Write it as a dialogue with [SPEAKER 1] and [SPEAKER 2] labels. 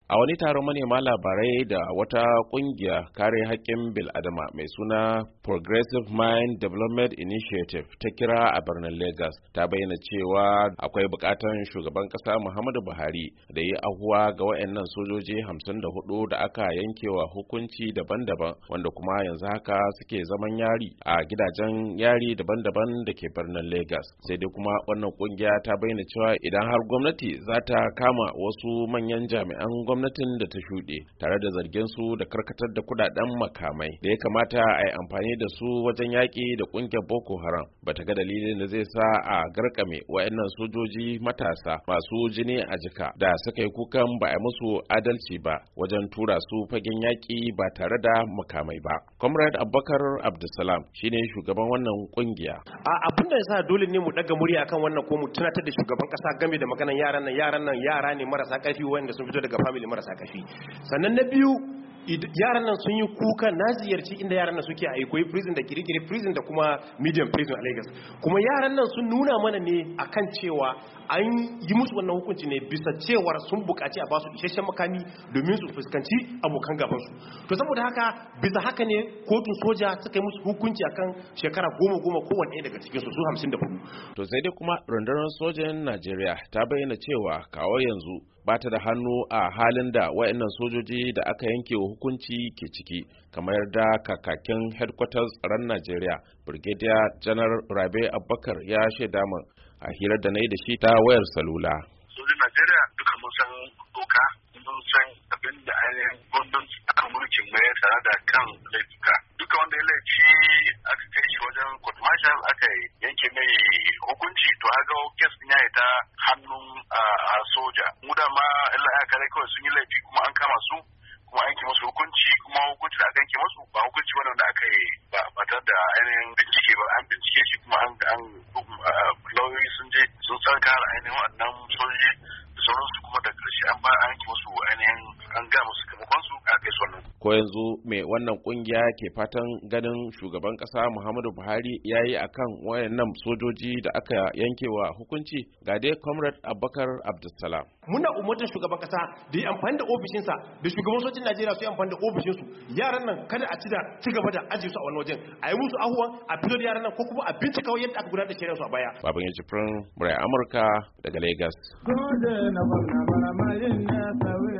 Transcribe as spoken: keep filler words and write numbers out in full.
[SPEAKER 1] A wani taron manema labarai da wata kungiya kare haƙƙin bil'adama mai suna Progressive Mind Development Initiative ta kira a birnin Lagos ta bayyana cewa akwai buƙatar shugaban ƙasa Muhammadu Buhari da yi ahuwa ga wayannan sojoji hamsin da hudu da aka yankewa hukunci daban-daban wanda kuma yanzu haka suke zaman yari a gidajen yari daban-daban da ke birnin Lagos. Sai dai kuma wannan kungiya ta bayyana cewa idan har gwamnati za ta kama wasu manyan jami'an gwamnati gwamnatin da ta shuɗe tare da zargin su da karkatar da kudaden makamai da ya kamata a yi amfani da su wajen yaƙi da ƙungiyar Boko Haram bata ga dalilin da zai sa a garkame wayannan sojoji matasa masu jini a jika da suka yi kukan ba a musu adalci ba wajen tura su fagen yaƙi ba tare da makamai ba. Comrade Abubakar Abdulsalam shine shugaban wannan kungiya.
[SPEAKER 2] A abin da yasa dole ne mu daga murya akan wannan ko mu tunatar da shugaban kasa game da maganan yaran nan yaran nan yara ne marasa ƙarfi wanda sun fito daga family marasa kafi. Sannan na biyu yaran nan sun yi kuka na ziyarci inda yaran nan suke a Ikoyi prison da Kirikiri prison da kuma medium prison a Lagos. Kuma yaran nan sun nuna mana ne akan cewa an yi musu wannan hukunci ne bisa cewar sun buƙaci a basu isasshen makami domin su fuskanci abokan gaban su. To saboda haka bisa haka ne kotun soja suka yi musu hukunci akan shekara goma goma kowanne ɗaya daga cikin su su hamsin da hudu.
[SPEAKER 1] To sai dai kuma rundunar sojan Najeriya ta bayyana cewa kawo yanzu ba ta da hannu a halin da wayannan sojoji da aka yanke wa hukunci ke ciki, kamar da kakakin headquarters tsaron Najeriya Brigadier General Rabe Abubakar ya shaida min a hirar da na yi da shi ta wayar salula.
[SPEAKER 3] Sojin Najeriya duka mun san doka, mun san abin da ainihin gwamnati a mulkin mai tare da kan laifuka. Duka wanda ya laifi aka kai shi wajen court martial aka yanke mai hukunci to haka kes din ya ta hannun a soja. Mu da ma Allah ya kare kawai sun yi laifi kuma an kama su kuma an yanke musu hukunci kuma hukunci da aka yanke musu ba hukunci wannan da aka yi ba ba tare da ainihin bincike ba an bincike shi kuma an an lauyoyi sun je sun tsarkara ainihin wannan sojoji da sauransu kuma da ƙarshe an ba an yanke musu ainihin an ga musu kamakon su a kai su wannan.
[SPEAKER 1] Ko yanzu mai wannan kungiya ke fatan ganin shugaban kasa Muhammadu Buhari ya yi a kan wayannan sojoji da aka yankewa hukunci ga dai Comrade Abubakar Abdulsalam.
[SPEAKER 2] Muna umartar shugaban kasa da yi amfani da ofishinsa da shugaban sojin Najeriya su yi amfani da ofishinsu. Yaran nan kada a ci da ci gaba da ajiye su a wani wajen. A yi musu ahuwa a fito da yaran nan ko kuma a bincika yadda aka gudanar da shari'ar su a baya.
[SPEAKER 1] Baban Yajifirin Murai Amurka daga Lagos.